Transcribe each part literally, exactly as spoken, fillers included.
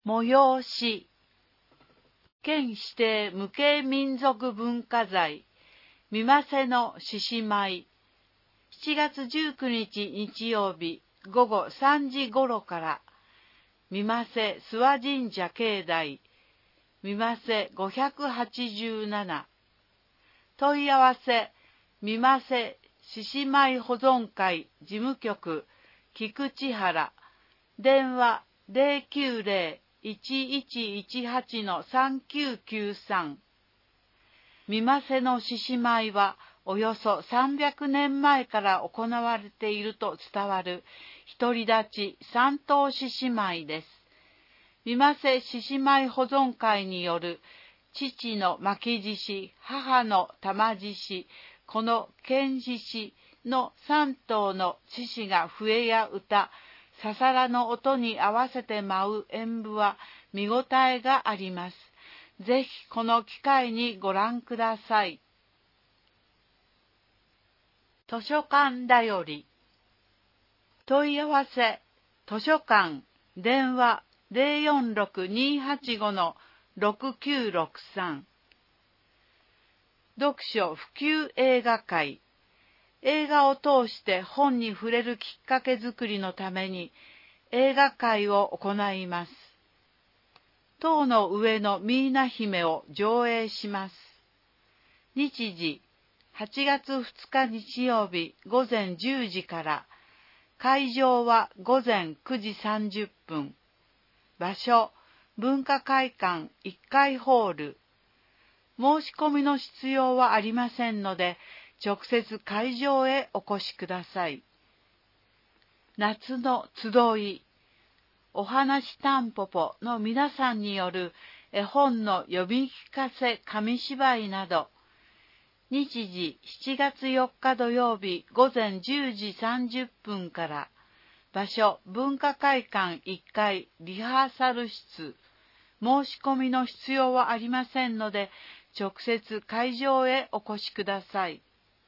催し、県指定無形民族文化財、みませの獅子舞、しちがつじゅうくにち日曜日ごごさんじごろから、みませ諏訪神社境内、みませごひゃくはちじゅうなな、問い合わせ、みませ獅子舞保存会事務局、菊池原、電話ゼロきゅうゼロ いちいちいちはち さんきゅうきゅうさん。みませの獅子舞はおよそさんびゃくねんまえから行われていると伝わる独り立ち三頭獅子舞です。みませ獅子舞保存会による父の巻き獅子、母の玉獅子、この剣獅子の三頭の獅子が笛や歌、ささらの音に合わせて舞う演舞は見応えがあります。ぜひこの機会にご覧ください。図書館だより。問い合わせ、図書館、電話ゼロよんろく にーはちご ろくきゅうろくさん。読書普及映画会。映画を通して本に触れるきっかけづくりのために映画会を行います。塔の上のミーナ姫を上映します。日時、はちがつふつか日曜日ごぜんじゅうじから、会場はごぜんくじさんじゅっぷん。場所、文化会館いっかいホール。申し込みの必要はありませんので、直接会場へお越しください。夏の集い、おはなしたんぽぽの皆さんによる絵本の読み聞かせ紙芝居など、日時しちがつよっか土曜日ごぜんじゅうじさんじゅっぷんから、場所文化会館いっかいリハーサル室、申し込みの必要はありませんので、直接会場へお越しください。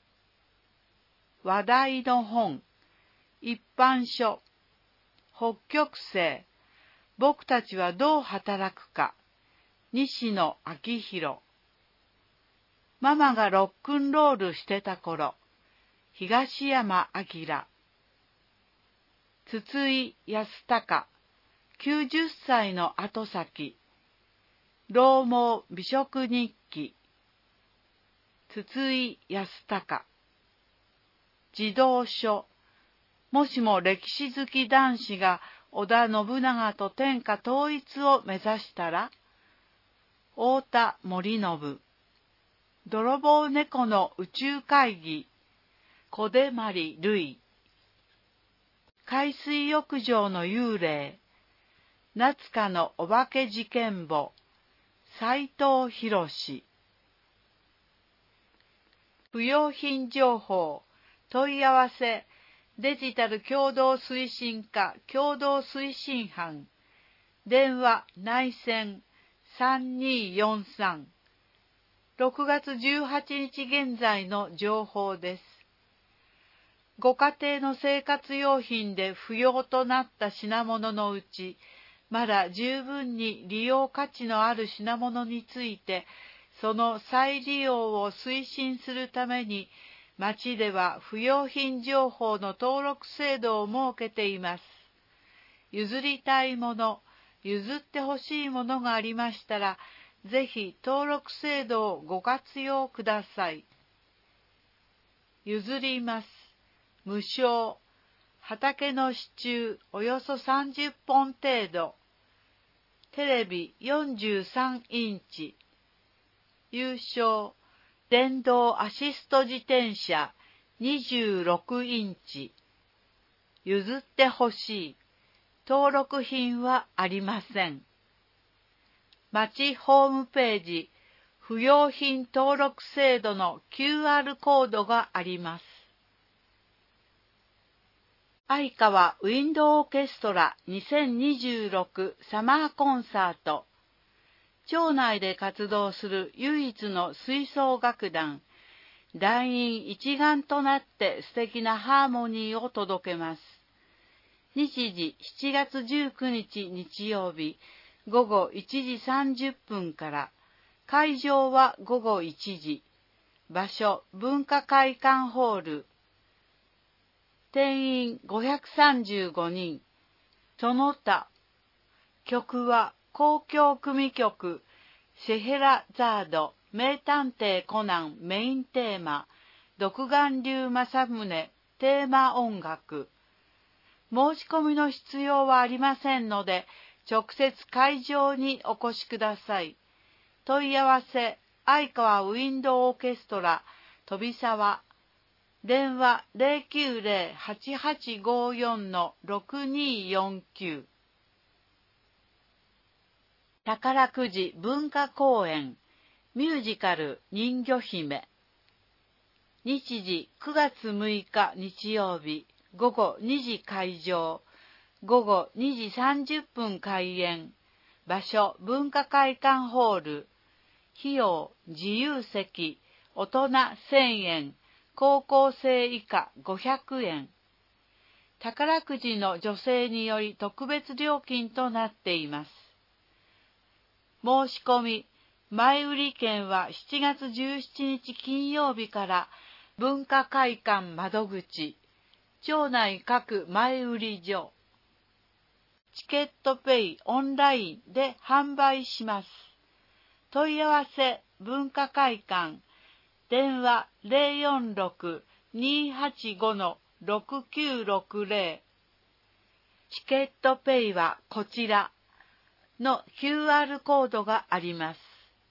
話題の本、一般書、北極星、僕たちはどう働くか、西野昭弘。ママがロックンロールしてた頃、東山明。筒井康隆、きゅうじゅっさいの後先、老毛美食日記。筒井康隆。児童書、もしも歴史好き男子が織田信長と天下統一を目指したら、太田森信。泥棒猫の宇宙会議、小出まりるい。海水浴場の幽霊、夏香のお化け事件簿、斉藤博。不用品情報、問い合わせ、デジタル共同推進課共同推進班、電話内線さんにーよんさん。ろくがつじゅうはちにち現在の情報です。ご家庭の生活用品で不要となった品物のうち、まだ十分に利用価値のある品物について、その再利用を推進するために、町では不用品情報の登録制度を設けています。譲りたいもの、譲ってほしいものがありましたら、ぜひ登録制度をご活用ください。譲ります。無償。畑の支柱およそさんじゅっぽん程度。テレビよんじゅうさんインチ。優勝。電動アシスト自転車にじゅうろくインチ。譲ってほしい。登録品はありません。町ホームページ、不用品登録制度の キューアール コードがあります。相川ウィンドオーケストラにせんにじゅうろくサマーコンサート。町内で活動する唯一の吹奏楽団、団員一丸となって素敵なハーモニーを届けます。日時しちがつじゅうくにち日曜日ごごいちじさんじゅっぷんから、会場はごごいちじ、場所文化会館ホール、定員ごひゃくさんじゅうごにん、その他、曲は交響組曲、シェヘラザード、名探偵コナンメインテーマ、独眼竜政宗テーマ音楽。申し込みの必要はありませんので、直接会場にお越しください。問い合わせ、相川ウィンドオーケストラ、飛沢。電話 ゼロきゅうゼロ はちはちごよん ろくによんきゅう。宝くじ文化公演、ミュージカル人魚姫。日時くがつむいか日曜日、ごごにじ会場、ごごにじさんじゅっぷん開演、場所文化会館ホール、費用自由席、大人せんえん、高校生以下ごひゃくえん。宝くじの助成により特別料金となっています。申し込み、前売り券はしちがつじゅうしちにち金曜日から文化会館窓口、町内各前売り所、チケットペイオンラインで販売します。問い合わせ文化会館、電話 ゼロよんろく にーはちご ろくきゅうろくゼロ。チケットペイはこちらの キューアール コードがあります。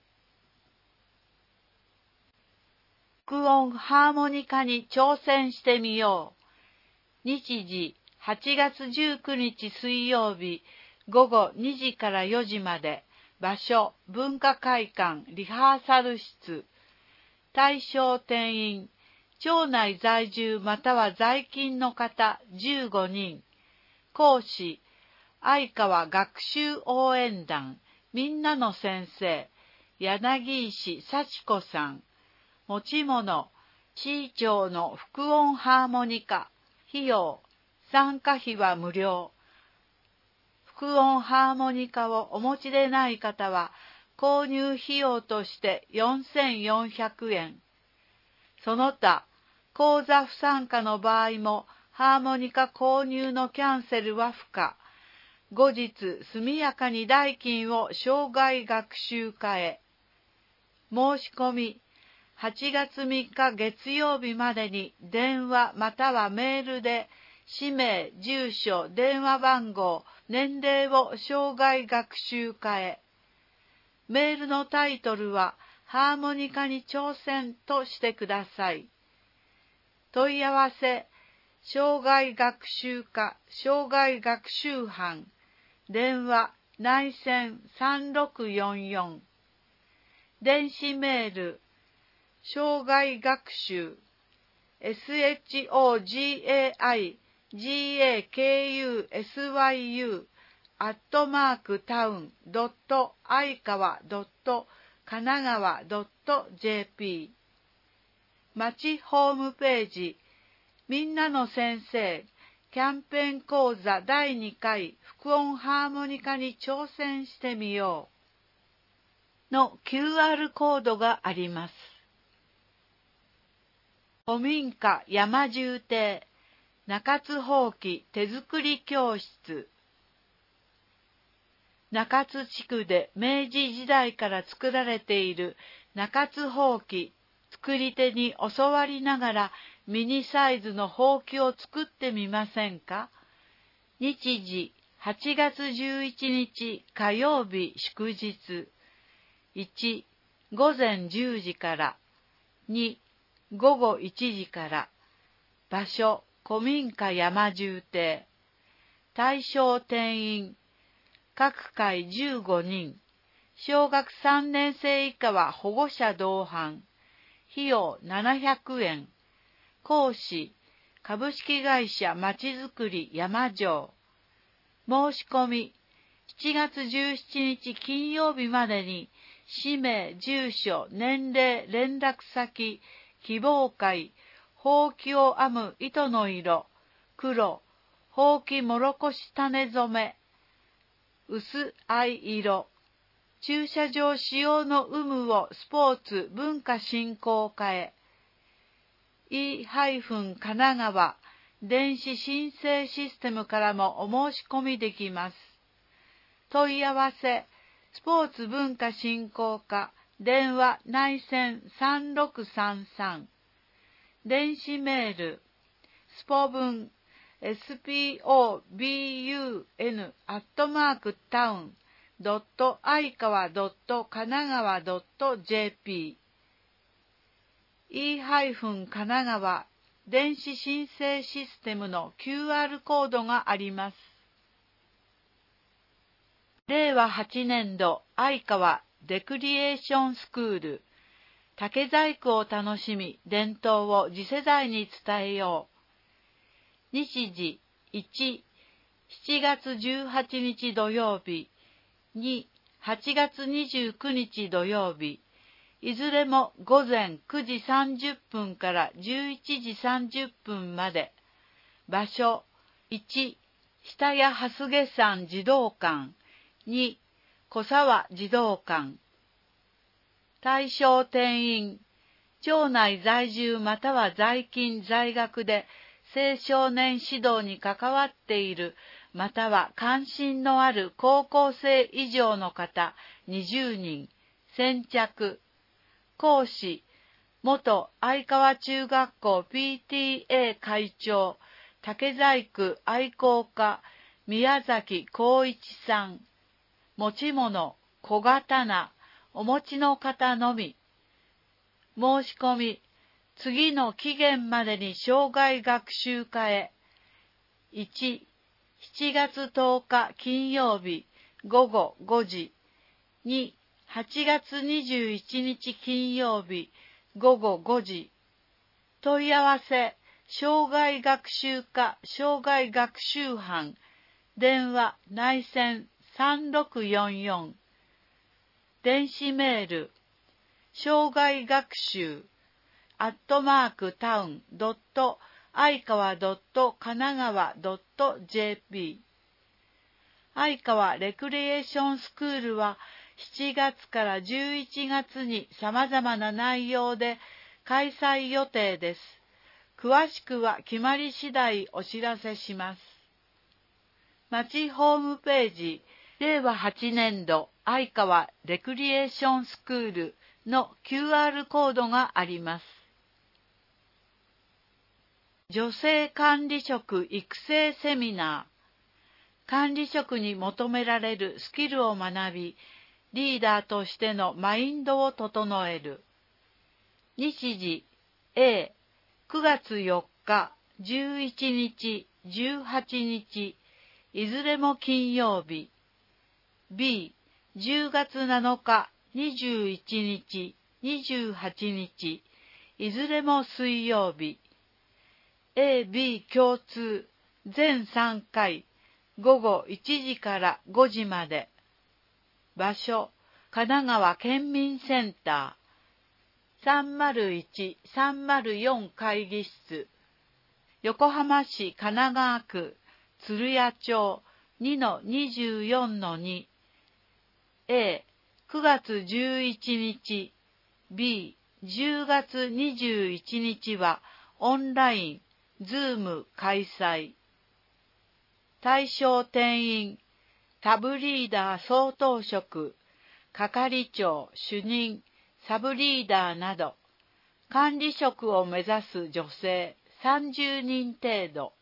副音ハーモニカに挑戦してみよう。日時はちがつじゅうくにち水曜日ごごにじからよじまで、場所文化会館リハーサル室、対象定員、町内在住または在勤の方じゅうごにん、講師、相川学習応援団、みんなの先生、柳石幸子さん、持ち物、市長の副音ハーモニカ、費用、参加費は無料。副音ハーモニカをお持ちでない方は、購入費用としてよんせんよんひゃくえん。その他、講座不参加の場合も、ハーモニカ購入のキャンセルは不可。後日、速やかに代金を生涯学習課へ。申し込み、はちがつみっか月曜日までに電話またはメールで、氏名、住所、電話番号、年齢を生涯学習課へ。メールのタイトルは、ハーモニカに挑戦としてください。問い合わせ、生涯学習課、生涯学習班、電話、内線さんろくよんよん。電子メール、生涯学習、エスエイチオージーエーアイジーエーケーユーエスワイユー アットマークタウンドット相川ドット神奈川ドット ジェーピー 町ホームページ、みんなの先生キャンペーン講座だいにかい副音ハーモニカに挑戦してみようの キューアール コードがあります。古民家山住邸中津箒手作り教室。中津地区で明治時代から作られている中津箒、作り手に教わりながらミニサイズの箒を作ってみませんか？日時はちがつじゅういちにち火曜日祝日。いち、午前じゅうじから。に、午後いちじから。場所、古民家山住邸。対象定員、各回じゅうごにん。小学さんねん生以下は保護者同伴。費用ななひゃくえん。講師、株式会社まちづくり山城。申し込み、しちがつじゅうしちにち金曜日までに、氏名、住所、年齢、連絡先、希望会、ほうきを編む糸の色、黒、ほうきもろこし種染め、 薄藍色。駐車場使用の有無をスポーツ文化振興課へ。E- 神奈川電子申請システムからもお申し込みできます。問い合わせ、スポーツ文化振興課、電話内線さんろくさんさん。電子メール、スポブン、エスピーオービーユーエヌ アットマークタウン、ドットアイカワドットカナガワドットジェーピー。E- 神奈川電子申請システムの キューアール コードがあります。れいわはちねんど相川レクリエーションスクール。竹細工を楽しみ、伝統を次世代に伝えよう。日時いち、しちがつじゅうはちにち土曜日、に、はちがつにじゅうくにち土曜日、いずれもごぜんくじさんじゅっぷんからじゅういちじさんじゅっぷんまで。場所いち、下谷蓮毛山児童館。に、小沢児童館。対象定員、町内在住または在勤在学で青少年指導に関わっているまたは関心のある高校生以上の方にじゅうにん。先着。講師、元相川中学校 ピーティーエー 会長、竹細工愛好家、宮崎光一さん。持ち物、小刀、お持ちの方のみ。申し込み、次の期限までに生涯学習課へ。いち、しちがつとおか金曜日ごごごじ。に、はちがつにじゅういちにち金曜日ごごごじ。問い合わせ、生涯学習課生涯学習班。電話内線さんろくよんよん。電子メール、生涯学習、アットマークタウンドット相川ドット神奈川ドットジェーピー。相川レクリエーションスクールはしちがつからじゅういちがつに様々な内容で開催予定です。詳しくは決まり次第お知らせします。町ホームページ、れいわはちねんど相川レクリエーションスクールの キューアール コードがあります。女性管理職育成セミナー。管理職に求められるスキルを学び、リーダーとしてのマインドを整える。日時 A、くがつよっか、じゅういちにち、じゅうはちにち、いずれも金曜日。B、じゅうがつなのか、にじゅういちにち、にじゅうはちにち、いずれも水曜日。エービー 共通、全さんかい、ごごいちじからごじまで。場所、神奈川県民センター、さんまるいち、さんまるよん会議室、横浜市神奈川区鶴屋町 にのにじゅうよんのに。A、くがつじゅういちにち、B、じゅうがつにじゅういちにちはオンライン、ズーム開催。対象定員、タブリーダー相当職、係長、主任、サブリーダーなど、管理職を目指す女性さんじゅうにん程度。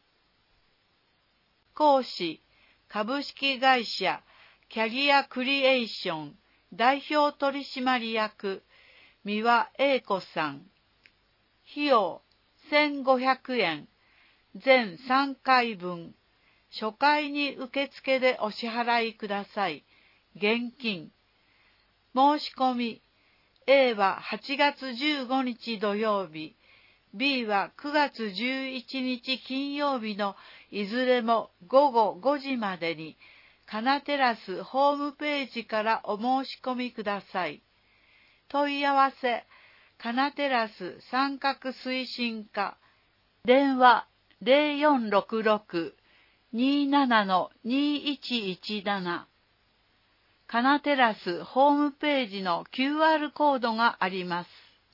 講師、株式会社キャリアクリエーション代表取締役、三輪英子さん。費用せんごひゃくえん、全さんかいぶん。初回に受付でお支払いください。現金。申し込み。A ははちがつじゅうごにち土曜日、B はくがつじゅういちにち金曜日のいずれもごごごじまでに、カナテラスホームページからお申し込みください。問い合わせ、カナテラス参画推進課、電話ゼロよんろくろくにーななのにーいちいちなな。カナテラスホームページの キューアール コードがあります。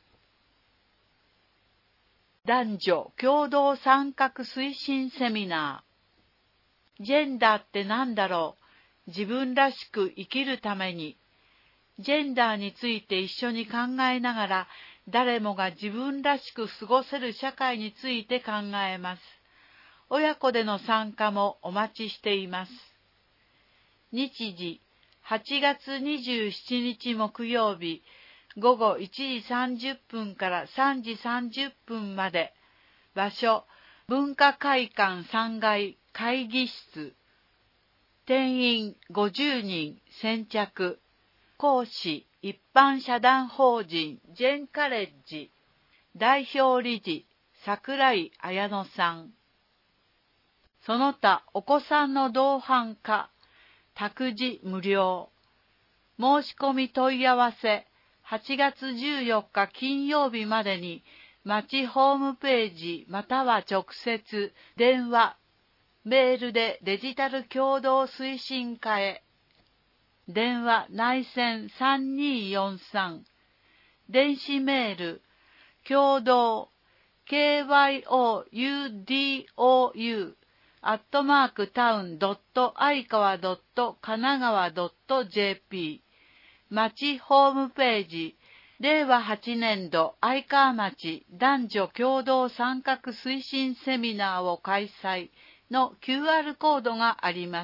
男女共同参画推進セミナー。ジェンダーって何だろう。自分らしく生きるために。ジェンダーについて一緒に考えながら、誰もが自分らしく過ごせる社会について考えます。親子での参加もお待ちしています。日時、はちがつにじゅうしちにち木曜日、ごごいちじさんじゅっぷんからさんじさんじゅっぷんまで。場所、文化会館さんがい会議室。定員ごじゅうにん先着。講師、一般社団法人ジェンカレッジ。代表理事、桜井彩乃さん。その他、お子さんの同伴化、託児無料。申し込み問い合わせ、はちがつじゅうよっか金曜日までに、町ホームページまたは直接、電話、メールでデジタル共同推進課へ。電話内線さんにーよんさん。電子メール、共同、ケーワイオーユーディーオーユー、アットマークタウンドットアイカワドットカナガワドットジェーピー。町ホームページ、れいわはちねんど愛川町男女共同参画推進セミナーを開催の キューアール コードがあります。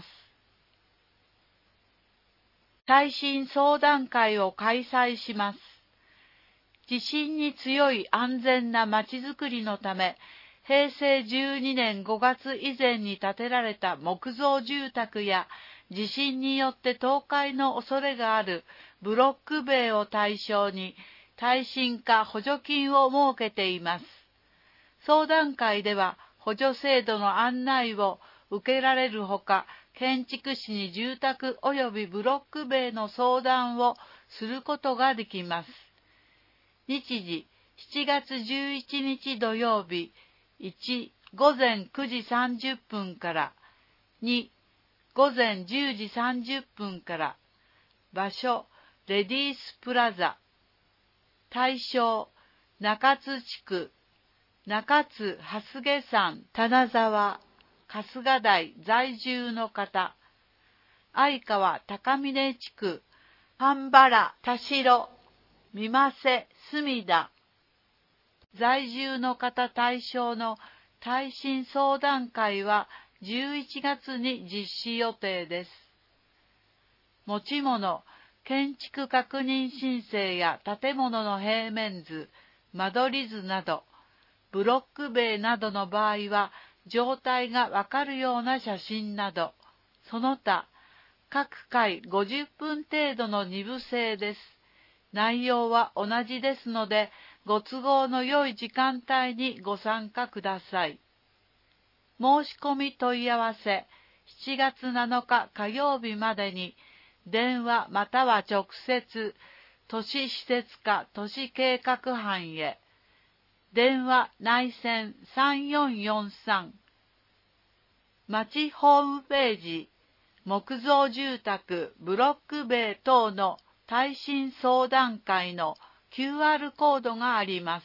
耐震相談会を開催します。地震に強い安全なまちづくりのため、へいせいじゅうにねんごがつ以前に建てられた木造住宅や地震によって倒壊の恐れがあるブロック塀を対象に耐震化補助金を設けています。相談会では補助制度の案内を受けられるほか、建築士に住宅及びブロック塀の相談をすることができます。日時、しちがつじゅういちにち土曜日、いち、ごぜんくじさんじゅっぷんから、に、ごぜんじゅうじさんじゅっぷんから、場所、レディースプラザ、対象、中津地区、中津蓮毛山棚沢、春日台在住の方、相川高峰地区、半原田代、三瀬隅田、在住の方対象の耐震相談会はじゅういちがつに実施予定です。持ち物、建築確認申請や建物の平面図、間取り図など、ブロック塀などの場合は、状態がわかるような写真など、その他、各回ごじゅっぷん程度の二部制です。内容は同じですので、ご都合の良い時間帯にご参加ください。申し込み問い合わせ、しちがつなのか火曜日までに、電話または直接、都市施設課都市計画班へ。電話内線さんよんよんさん。町ホームページ、木造住宅、ブロック塀等の耐震相談会の キューアール コードがあります。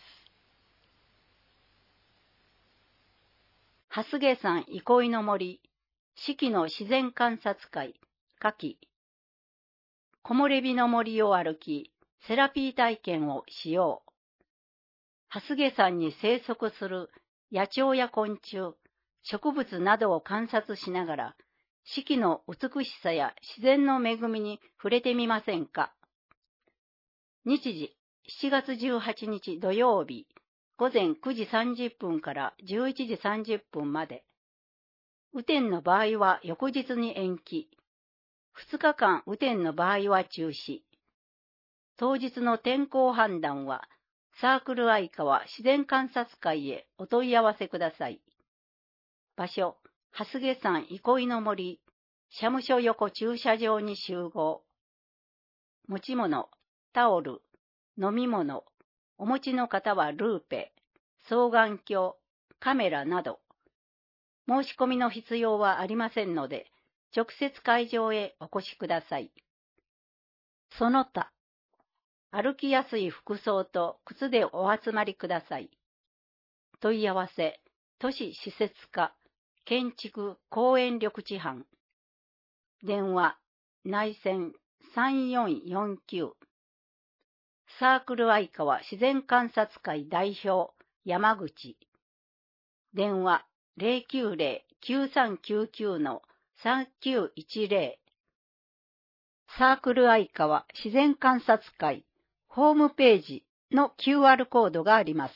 蓮毛山憩いの森、四季の自然観察会、夏季。木漏れ日の森を歩き、セラピー体験をしよう。蓮毛山に生息する野鳥や昆虫、植物などを観察しながら、四季の美しさや自然の恵みに触れてみませんか。日時、しちがつじゅうはちにち土曜日、ごぜんくじさんじゅっぷんからじゅういちじさんじゅっぷんまで。雨天の場合は翌日に延期。ふつかかん雨天の場合は中止。当日の天候判断は、サークル相川自然観察会へお問い合わせください。場所、蓮毛山憩いの森、社務所横駐車場に集合。持ち物、タオル、飲み物、お持ちの方はルーペ、双眼鏡、カメラなど。 申し込みの必要はありませんので、直接会場へお越しください。その他、歩きやすい服装と靴でお集まりください。問い合わせ、都市施設課、建築公園緑地班。電話、内線さんよんよんきゅう。サークル相川自然観察会代表、山口。電話、ゼロきゅうゼロ きゅうさんきゅうきゅう さんきゅういちゼロ。サークル相川自然観察会ホームページの キューアール コードがあります。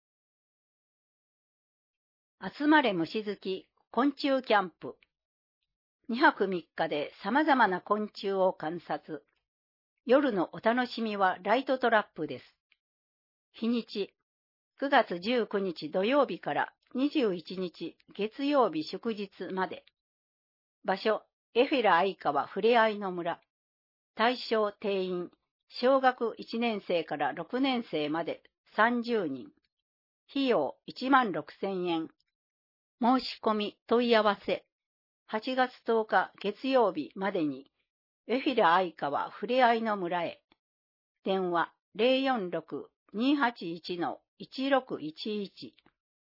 集まれ虫好き昆虫キャンプ。にはくみっかで様々な昆虫を観察。夜のお楽しみはライトトラップです。日にち、くがつじゅうくにち土曜日からにじゅういちにち月曜日祝日まで。場所、エフィラ相川ふれあいの村。対象定員、小学いちねんせいからろくねんせいまでさんじゅうにん。費用いちまんろくせんえん。申し込み問い合わせ。はちがつとおか月曜日までに、エフィラ相川ふれあいの村へ。電話 ゼロよんろく にーはちいち いちろくいちいち。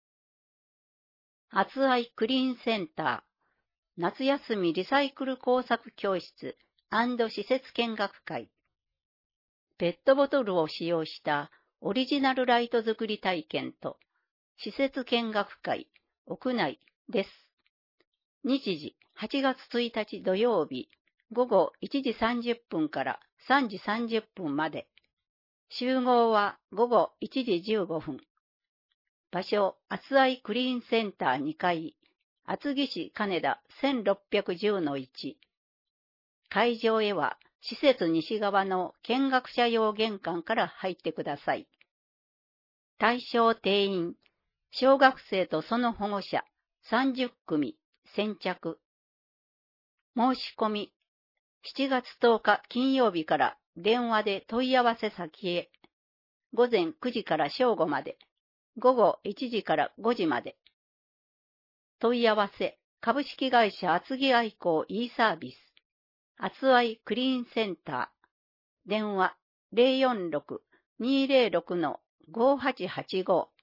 厚愛クリーンセンター。夏休みリサイクル工作教室&施設見学会。ペットボトルを使用したオリジナルライト作り体験と施設見学会屋内です。日時はちがつついたち土曜日ごごいちじさんじゅっぷんからさんじさんじゅっぷんまで。集合はごごいちじじゅうごふん。場所、厚愛クリーンセンターにかい。厚木市金田 せんろっぴゃくじゅうのいち。会場へは施設西側の見学者用玄関から入ってください。対象定員、小学生とその保護者さんじゅっくみ先着。申し込み、しちがつとおか金曜日から電話で問い合わせ先へ。ごぜんくじから正午まで、ごごいちじからごじまで。問い合わせ、株式会社厚木愛好 e サービス。厚愛クリーンセンター。電話 ゼロよんろく にーゼロろく ごはちはちご。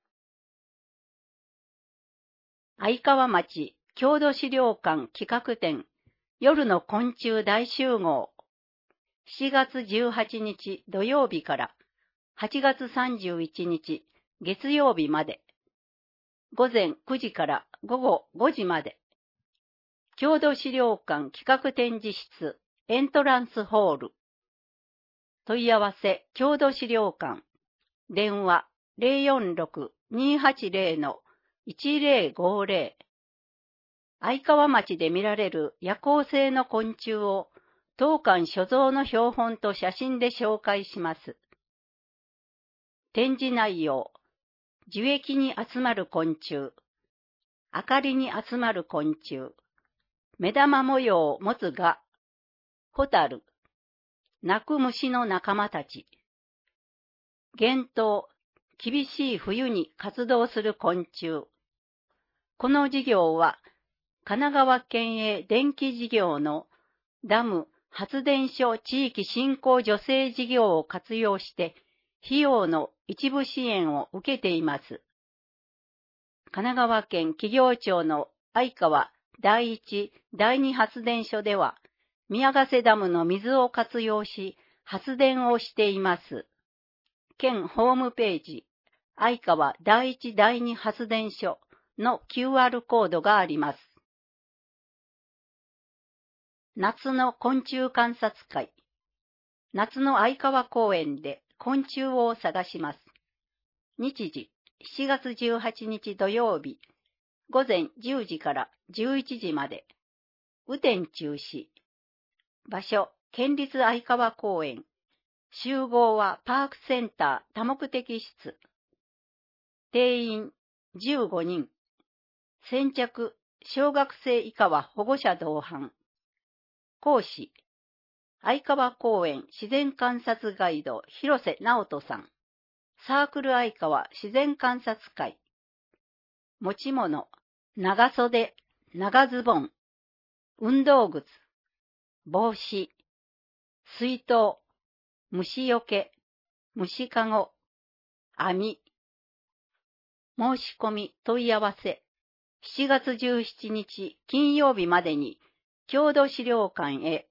相川町郷土資料館企画展夜の昆虫大集合。しちがつじゅうはちにち土曜日からはちがつさんじゅういちにち月曜日まで。ごぜんくじからごごごじまで。郷土資料館企画展示室エントランスホール。問い合わせ郷土資料館。電話 ゼロよんろく にーはちゼロ いちゼロごゼロ。相川町で見られる夜行性の昆虫を当館所蔵の標本と写真で紹介します。展示内容。樹液に集まる昆虫。明かりに集まる昆虫。目玉模様を持つ蛾。ホタル。鳴く虫の仲間たち。厳冬、厳しい冬に活動する昆虫。この事業は、神奈川県営電気事業のダム発電所地域振興助成事業を活用して、費用の一部支援を受けています。神奈川県企業庁の相川第一、第二発電所では、宮ヶ瀬ダムの水を活用し、発電をしています。県ホームページ、相川第一、第二発電所の キューアール コードがあります。夏の昆虫観察会。夏の相川公園で昆虫を探します。日時、しちがつじゅうはちにち土曜日、ごぜんじゅうじからじゅういちじまで。雨天中止。場所、県立相川公園。集合はパークセンター多目的室。定員じゅうごにん。先着、小学生以下は保護者同伴。講師、相川公園自然観察ガイド広瀬直人さん。サークル相川自然観察会。持ち物、長袖、 長ズボン、運動靴、帽子、水筒、虫よけ、虫かご、網。申し込み問い合わせ。しちがつじゅうしちにち金曜日までに郷土資料館へ。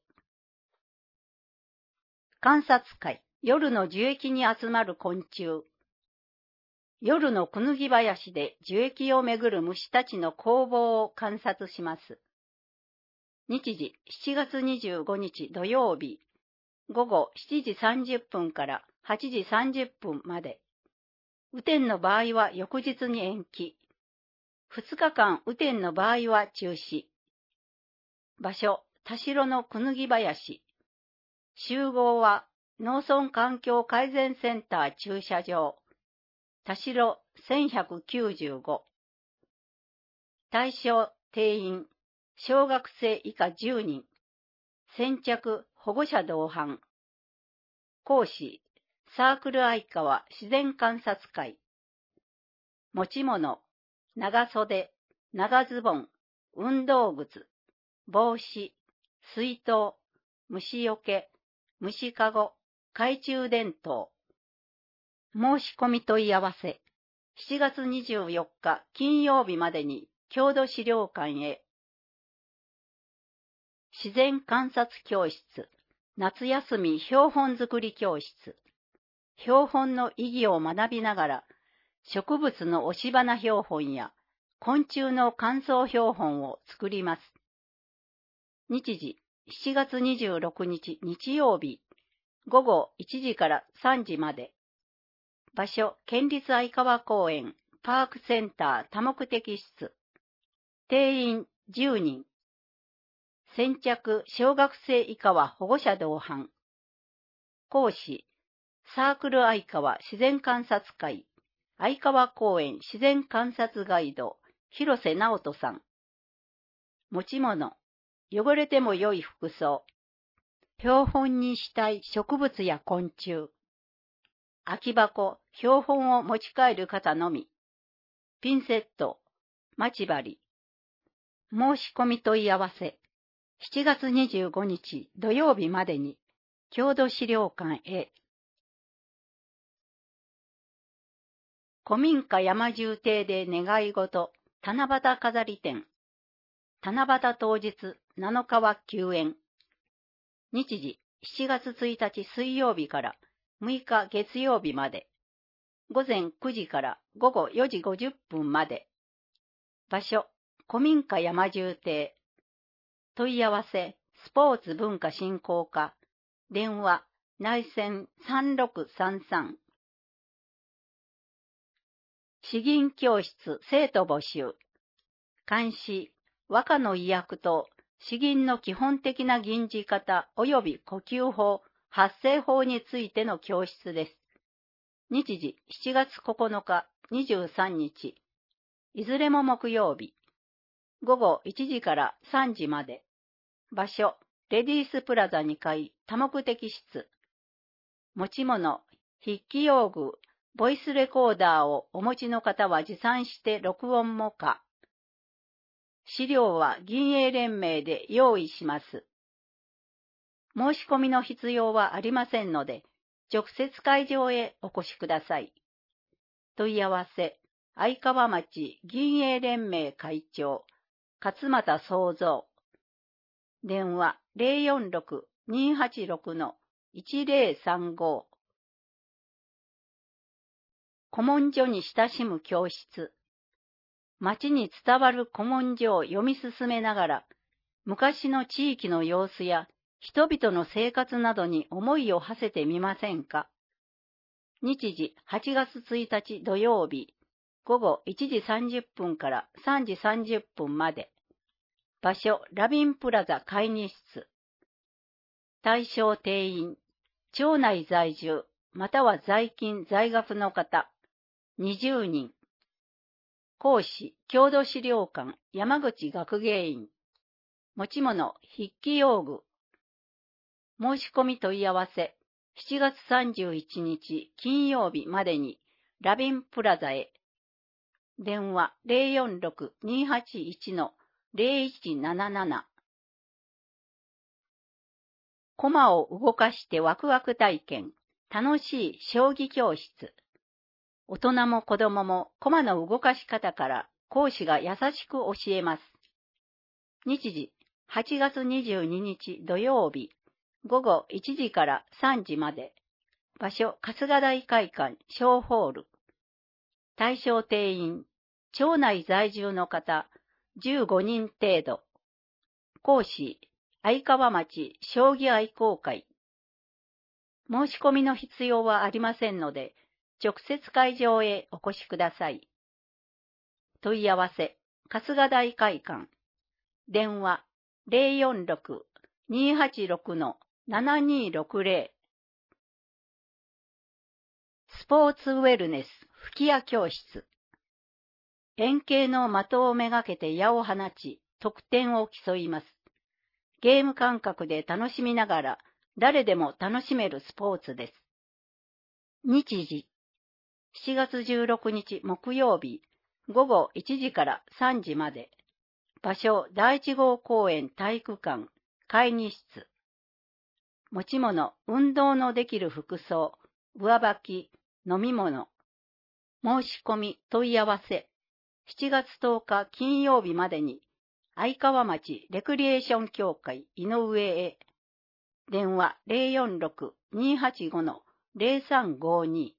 観察会、夜の樹液に集まる昆虫。夜のクヌギ林で樹液をめぐる虫たちの攻防を観察します。日時しちがつにじゅうごにち土曜日、午後しちじさんじゅっぷんからはちじさんじゅっぷんまで。雨天の場合は翌日に延期。ふつかかん雨天の場合は中止。場所、田代のクヌギ林。集合は農村環境改善センター駐車場。田代せんひゃくきゅうじゅうご。対象定員、小学生以下じゅうにん。先着保護者同伴。講師、サークル相川自然観察会。持ち物、長袖、長ズボン、運動靴、帽子、水筒、虫よけ、虫かご、懐中電灯。申し込み問い合わせ。しちがつにじゅうよっか金曜日までに郷土資料館へ。自然観察教室、夏休み標本作り教室。標本の意義を学びながら、植物の押し花標本や昆虫の乾燥標本を作ります。日時、しちがつにじゅうろくにち日曜日、午後いちじからさんじまで。場所、県立相川公園、パークセンター多目的室。定員じゅうにん。先着、小学生以下は保護者同伴。講師、サークル相川自然観察会、相川公園自然観察ガイド、広瀬直人さん。持ち物、汚れても良い服装。標本にしたい植物や昆虫。空き箱、標本を持ち帰る方のみ。ピンセット、待ち針。申し込み問い合わせ。しちがつにじゅうごにち土曜日までに、郷土資料館へ。古民家山住邸で願い事、七夕飾り展。七夕当日なのかは休園。日時、しちがつついたち水曜日からむいか月曜日まで。午前くじから午後よじごじゅっぷんまで。場所、古民家山住邸。問い合わせ、スポーツ文化振興課。電話、内線さんろくさんさん。詩吟教室生徒募集。監視、和歌の意訳と詩吟の基本的な吟じ方及び呼吸法、発声法についての教室です。日時しちがつここのか、にじゅうさんにち。いずれも木曜日。午後いちじからさんじまで。場所、レディースプラザにかい多目的室。持ち物、筆記用具、ボイスレコーダーをお持ちの方は持参して録音も可。資料は銀営連盟で用意します。申し込みの必要はありませんので、直接会場へお越しください。問い合わせ、相川町銀営連盟会長、勝俣創造。電話 ゼロよんろく にーはちろく いちゼロさんご。古文書に親しむ教室。町に伝わる古文書を読み進めながら、昔の地域の様子や人々の生活などに思いを馳せてみませんか。日時はちがつついたち土曜日、午後いちじさんじゅっぷんからさんじさんじゅっぷんまで。場所、ラビンプラザ会議室。対象定員、町内在住、または在勤在学の方、にじゅうにん。講師、郷土資料館、山口学芸員。持ち物、筆記用具。申し込み問い合わせ、しちがつさんじゅういちにち金曜日までに、ラビンプラザへ。電話 ゼロよんろく にーはちいちゼロいちなななな。駒を動かしてワクワク体験、楽しい将棋教室。大人も子供も駒の動かし方から講師が優しく教えます。日時、はちがつにじゅうににち土曜日、ごごいちじからさんじまで。場所、春日台会館小ホール。対象定員、町内在住の方じゅうごにん程度。講師、相川町将棋愛好会。申し込みの必要はありませんので、直接会場へお越しください。問い合わせ、春日台会館。電話、ゼロよんろく にーはちろく ななにーろくゼロ。スポーツウェルネス吹き矢教室。円形の的をめがけて矢を放ち、得点を競います。ゲーム感覚で楽しみながら、誰でも楽しめるスポーツです。日時、しちがつじゅうろくにち木曜日、ごごいちじからさんじまで。場所、だいいち号公園体育館、会議室。持ち物、運動のできる服装、上履き、飲み物。申し込み、問い合わせ。しちがつとおか金曜日までに、相川町レクリエーション協会井上へ。電話 ゼロよんろく にーはちご ゼロさんごに。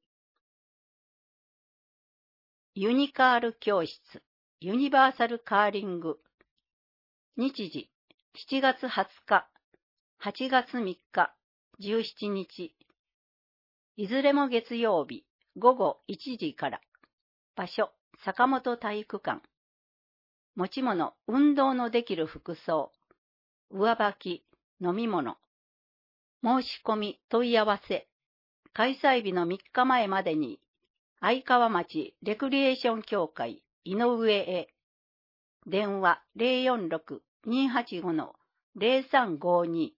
ユニカール教室、ユニバーサルカーリング。日時、しちがつはつか、はちがつみっか、じゅうしちにち。いずれも月曜日、ごごいちじから。場所、坂本体育館。持ち物、運動のできる服装。上履き、飲み物。申し込み、問い合わせ。開催日のみっかまえまでに、相川町レクリエーション協会井上へ。電話 ゼロよんろく にーはちご ゼロさんごに。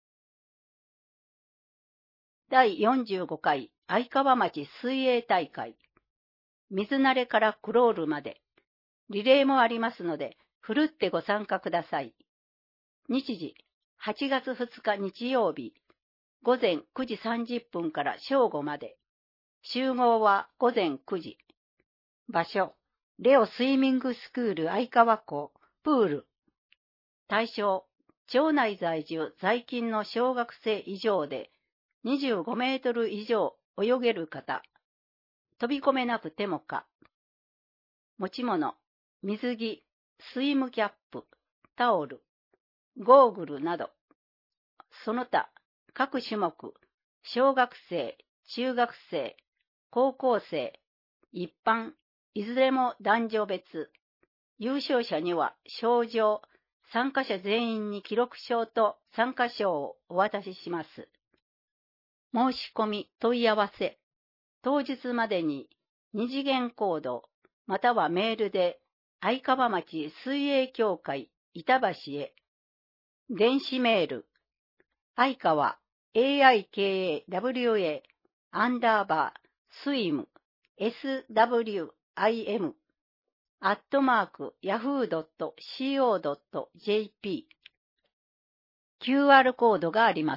だいよんじゅうごかい相川町水泳大会。水慣れからクロールまで。リレーもありますので、ふるってご参加ください。日時、はちがつふつか日曜日、ごぜんくじさんじゅっぷんから正午まで。集合はごぜんくじ。場所、レオスイミングスクール相川校、プール。対象、町内在住在勤の小学生以上で、にじゅうごメートル以上泳げる方。飛び込めなくてもか。持ち物、水着、スイムキャップ、タオル、ゴーグルなど。その他、各種目、小学生、中学生、高校生、一般、いずれも男女別。優勝者には賞状、参加者全員に記録証と参加証をお渡しします。申し込み、問い合わせ。当日までに二次元コード、またはメールで、相川町水泳協会板橋へ。電子メール、相川 エーアイケーエーダブリューエー アンダーバースイム エスダブリューアイエム アットマークヤフードットシーオードットジェーピー。キューアール コードがあります。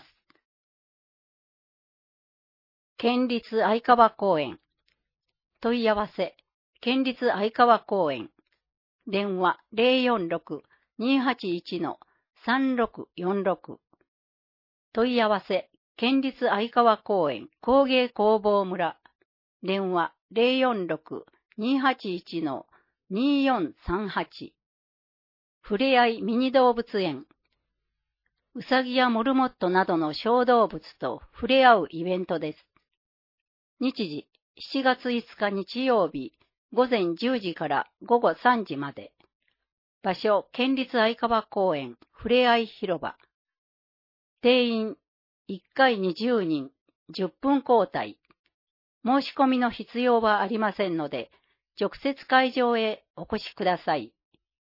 県立相川公園。問い合わせ、県立相川公園。電話 ゼロよんろく にーはちいち さんろくよんろく。問い合わせ、県立相川公園工芸工房村。電話 ゼロよんろく にーはちいち にーよんさんはち。ふれあいミニ動物園。うさぎやモルモットなどの小動物と触れ合うイベントです。日時、しちがついつか日曜日、ごぜんじゅうじからごごさんじまで。場所、県立相川公園ふれあい広場。定員、いっかいにじゅうにん、じゅっぷん交代。申し込みの必要はありませんので、直接会場へお越しください。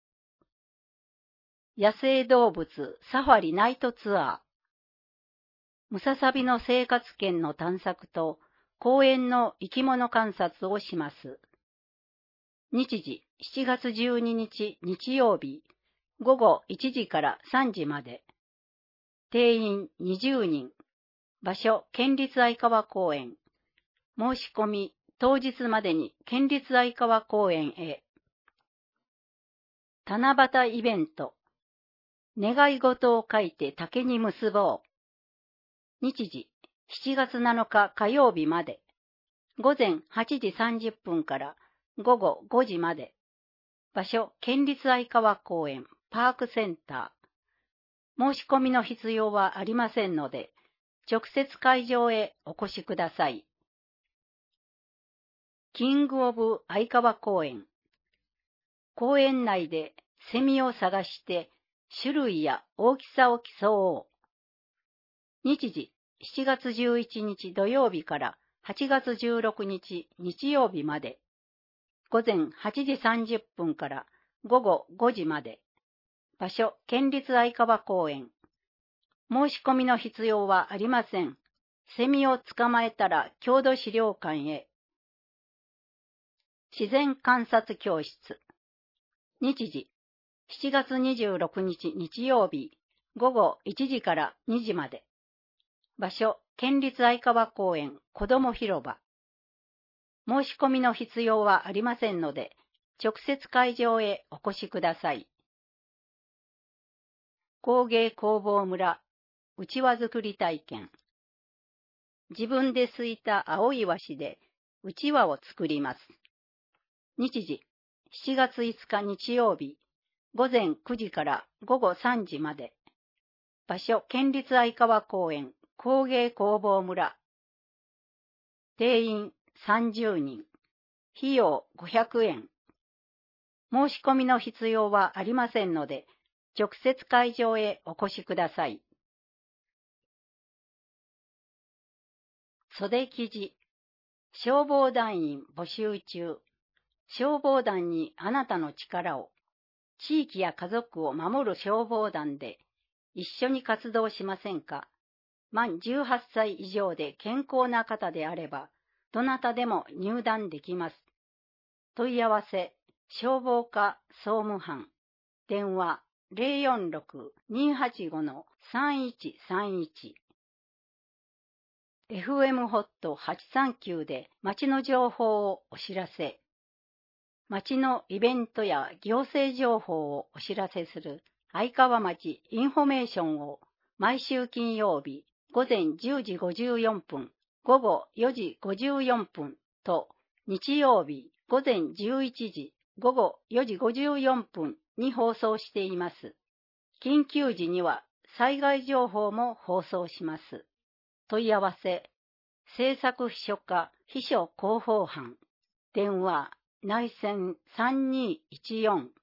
野生動物サファリナイトツアー。ムササビの生活圏の探索と公園の生き物観察をします。日時、しちがつじゅうににち日曜日、 午後いちじからさんじまで。定員にじゅうにん。場所、県立相川公園。申し込み、当日までに県立相川公園へ。七夕イベント。願い事を書いて竹に結ぼう。日時、しちがつなのか火曜日まで。午前はちじさんじゅっぷんから午後ごじまで。場所、県立相川公園パークセンター。申し込みの必要はありませんので、直接会場へお越しください。キングオブ相川公園。公園内でセミを探して種類や大きさを競おう。日時、しちがつじゅういちにち土曜日からはちがつじゅうろくにち日曜日まで。午前はちじさんじゅっぷんから午後ごじまで。場所、県立相川公園。申し込みの必要はありません。セミを捕まえたら郷土資料館へ。自然観察教室。日時、しちがつにじゅうろくにち日曜日、午後いちじからにじまで。場所、県立相川公園子ども広場。申し込みの必要はありませんので、直接会場へお越しください。工芸工房村、うちわ作り体験。自分ですいた青い和紙でうちわを作ります。日時、しちがついつか日曜日、午前くじから午後さんじまで。場所、県立相川公園工芸工房村。定員さんじゅうにん。費用ごひゃくえん。申し込みの必要はありませんので、直接会場へお越しください。袖記事。消防団員募集中。消防団にあなたの力を。地域や家族を守る消防団で一緒に活動しませんか？満じゅうはっさい以上で健康な方であれば、どなたでも入団できます。問い合わせ、消防課総務班。電話 ゼロよんろく にーはちご さんいちさんいち。エフエム ホットはちさんきゅうで町の情報をお知らせ。町のイベントや行政情報をお知らせする相川町インフォメーションを毎週金曜日午前じゅうじごじゅうよんぷん、午後よじごじゅうよんぷんと日曜日午前じゅういちじ、午後よじごじゅうよんぷんに放送しています。緊急時には災害情報も放送します。問い合わせ、政策秘書課秘書広報班。電話、内線さんにいちよん。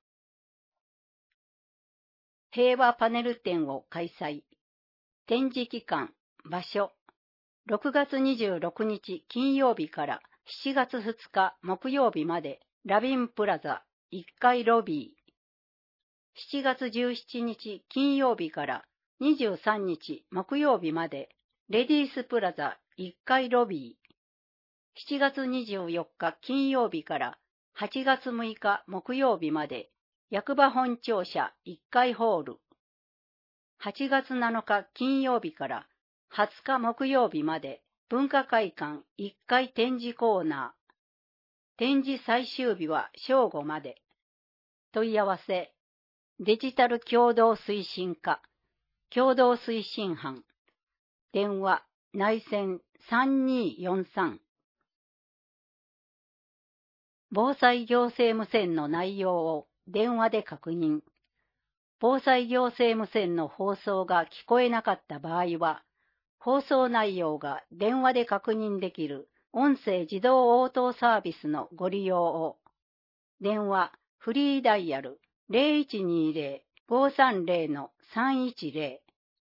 平和パネル展を開催。展示期間、場所、ろくがつにじゅうろくにち金曜日からしちがつふつか木曜日までラビンプラザいっかいロビー。しちがつじゅうしちにち金曜日からにじゅうさんにち木曜日までレディースプラザいっかいロビー。しちがつにじゅうよっか金曜日からはちがつむいか木曜日まで役場本庁舎いっかいホール。はちがつなのか金曜日からはつか木曜日まで文化会館いっかい展示コーナー。展示最終日は正午まで。問い合わせ、デジタル共同推進課、共同推進班。電話、内線さんによんさん。防災行政無線の内容を電話で確認。防災行政無線の放送が聞こえなかった場合は、放送内容が電話で確認できる音声自動応答サービスのご利用を。電話、フリーダイヤル ゼロいちにゼロ ごさんゼロ さんいちゼ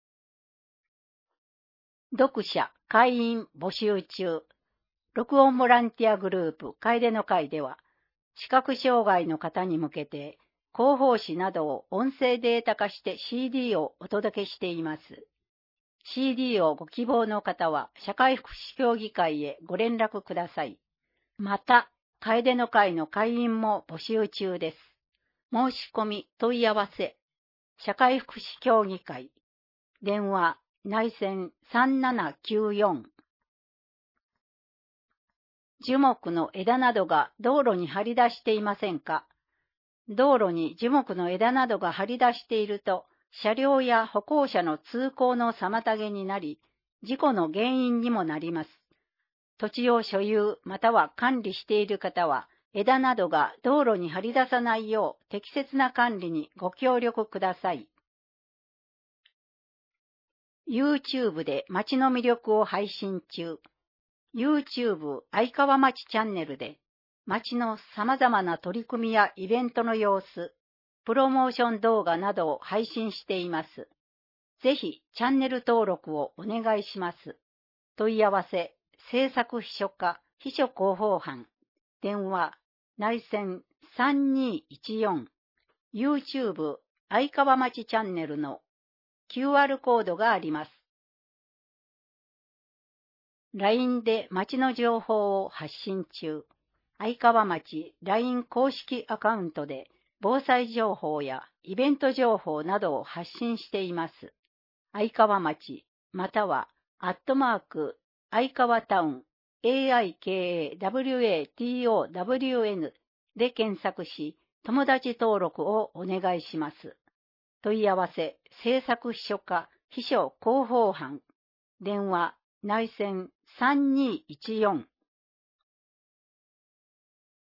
ロ。読者、会員募集中。録音ボランティアグループ楓の会では、視覚障害の方に向けて広報誌などを音声データ化して シーディー をお届けしています。シーディー をご希望の方は社会福祉協議会へご連絡ください。また、楓の会の会員も募集中です。申し込み問い合わせ社会福祉協議会、電話、内線さんななきゅうよん。樹木の枝などが道路に張り出していませんか？道路に樹木の枝などが張り出していると、車両や歩行者の通行の妨げになり、事故の原因にもなります。土地を所有または管理している方は、枝などが道路に張り出さないよう適切な管理にご協力ください。YouTube で町の魅力を配信中。YouTube 相川町チャンネルで、町の様々な取り組みやイベントの様子、プロモーション動画などを配信しています。ぜひチャンネル登録をお願いします。問い合わせ、制作秘書課、秘書広報班、電話、内線さんにいちよん、YouTube 相川町チャンネルの キューアール コードがあります。ライン で町の情報を発信中。相川町 ライン 公式アカウントで防災情報やイベント情報などを発信しています。相川町またはアットマーク相川タウン エーアイケーエーダブリューエーティーオーダブリューエヌ で検索し友達登録をお願いします。問い合わせ制作秘書課秘書広報班電話内線さんにいちよん